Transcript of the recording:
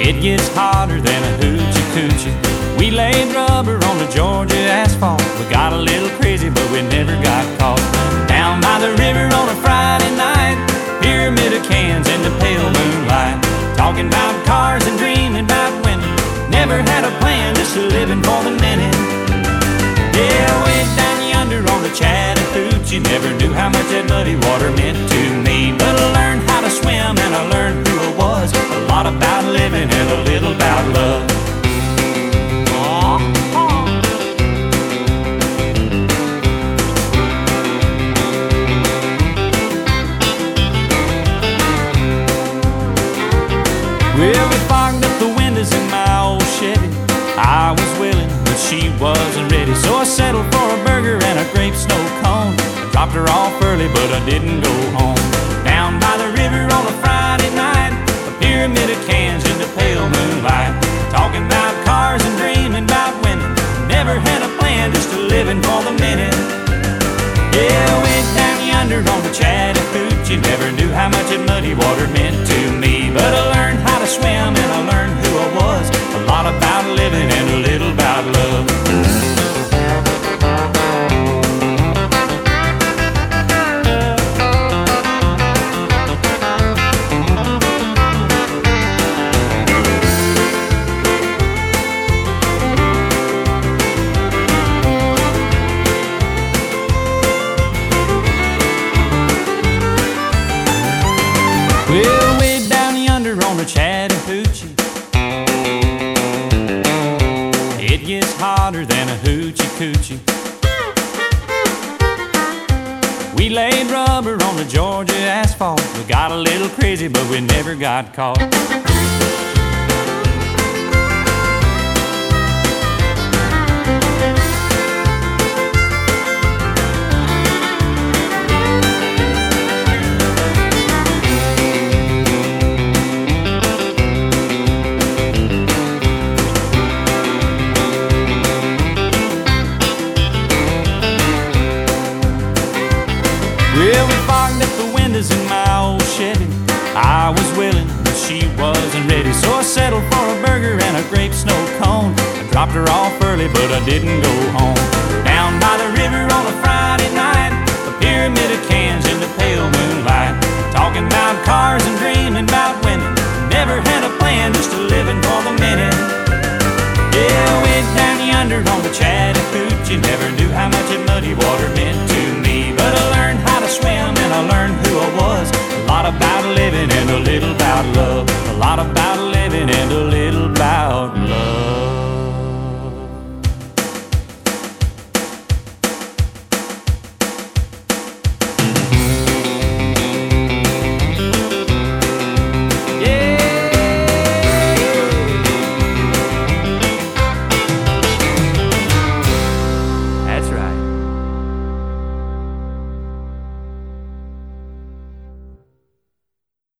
It gets hotter than a hoochie coochie. We laid rubber on the Georgia asphalt. We got a little crazy, but we never got caught. Down by the river on a Friday night, pyramid of cans in the pale moonlight, talking about cars and dreaming about women. Never had a plan, just living for the minute. Yeah, way down yonder on the Chattahoochee, never knew how much that muddy water meant to me. But I learned how to swim and I learned who I was. A lot about living and a little about love. Well, we fogged up the windows in my old Chevy. I was willing, but she wasn't ready. So I settled for a burger and a grape snow cone. I dropped her off early, but I didn't go home. Down by the river on a Friday night, a pyramid of cans in the pale moonlight, talking about cars and dreaming about women. Never had a plan, just a living for the minute. Yeah, way down yonder on the Chattahoochee, never knew how much that muddy water meant to me. But I learned how to swim and I learned who I was. A lot about living and a little about love. Well, way down yonder on the Chattahoochee, it gets hotter than a hoochie coochie. We laid rubber on the Georgia asphalt. We got a little crazy, but we never got caught. Well, we fogged up the windows in my old Chevy. I was willing, but she wasn't ready. So I settled for a burger and a grape snow cone. I dropped her off early, but I didn't go home. Down by the